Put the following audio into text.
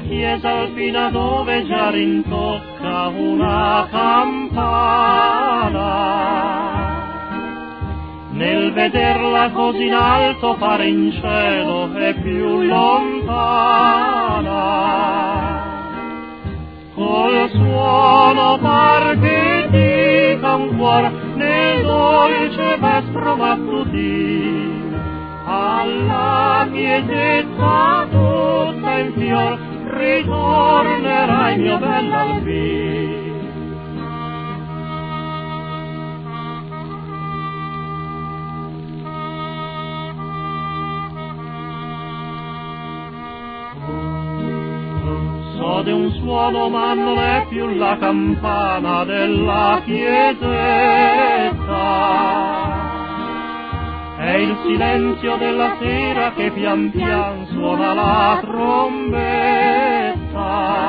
chiesa alpina dove già rintocca una campana. Nel vederla così in alto pare in cielo e più lontana, col suono par che dica un cuor nel dolce vespro mattutì, alla chiesetta tutta in fior ritornerai mio bell'Alpin. Sode un suono ma non è più la campana della chiesetta, è il silenzio della sera che pian pian suona la trombetta.